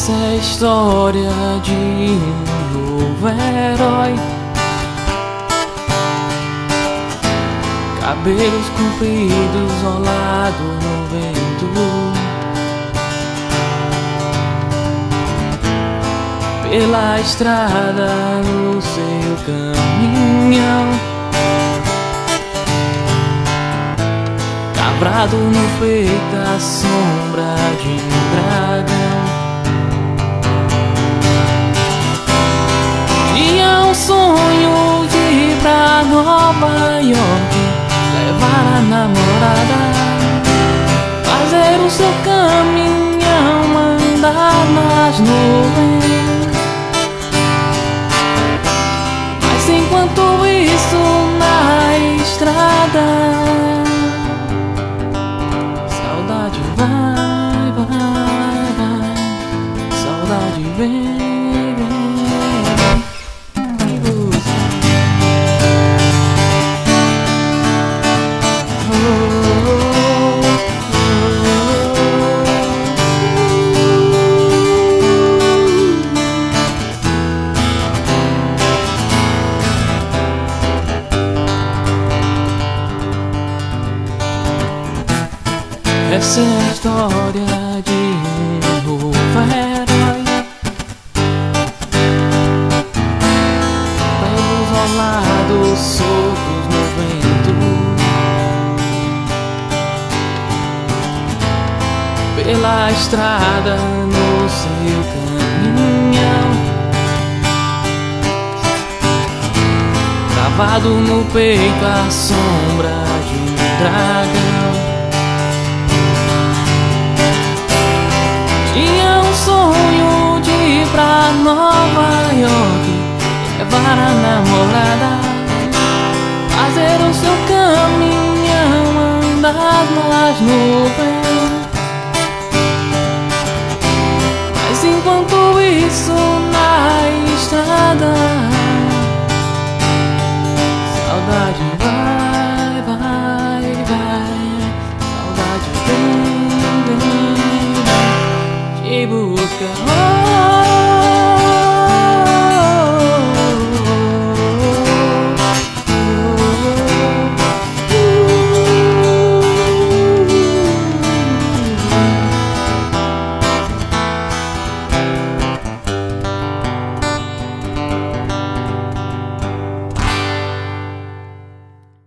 Essa é a história de um novo herói. Cabelos compridos rolado no vento, pela estrada no seu caminhão, cavrado no peito a sombra de um dragão. Tinha um sonho de ir pra Nova York, levar a namorada, fazer o seu caminhão, andar nas nuvens. Mas enquanto isso na estrada, saudade vai, vai, vai, saudade vem. Essa é a história de um novo herói. Pelos rolados soltos no vento, pela estrada no seu caminhão, cravado no peito a sombra de um dragão. Tinha um sonho de ir pra Nova York, levar a namorada, fazer o seu caminhão, andar nas nuvens. Mas enquanto isso na estrada, saudade vai, vai, vai, saudade vem, vem, vem, te busca.